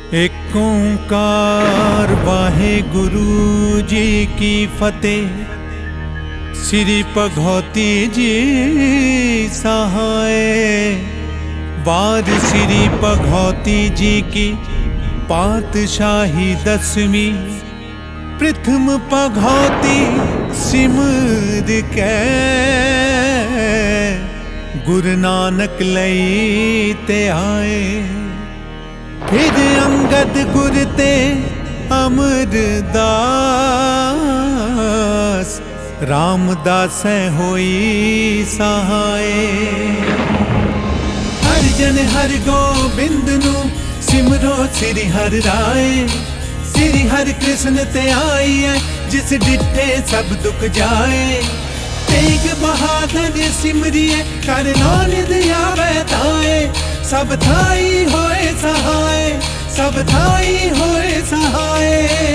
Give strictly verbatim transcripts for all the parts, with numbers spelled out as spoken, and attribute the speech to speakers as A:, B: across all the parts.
A: एक ओंकार वाहे गुरु जी की फतेह। श्री भगवती जी सहाय। वार श्री भगवती जी की पातशाही दसवीं। प्रथम भगवती सिमर कै गुरु नानक लई ते आए। फिर अंगद गुर ते अमरदास रामदास होई सहाय। हर जन हर गोबिंद नू सिमरो श्री हर राय। श्री हर कृष्ण ते आई है जिस डिठे सब दुख जाए। तेग बहादुर सिमरिए कर नानद आवे ताए। सब थाई होए सहाय, सब थाई होए सहाय।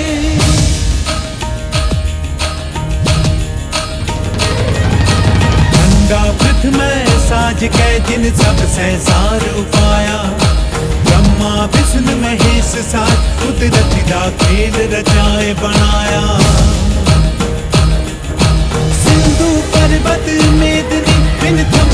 A: गंगा प्रथम साज कै जिन सब संसार उपाया। ब्रह्मा विष्णु महेश साज कुदरत दा खेल रचाए बनाया। सिंधु पर्वत मेदनी बिन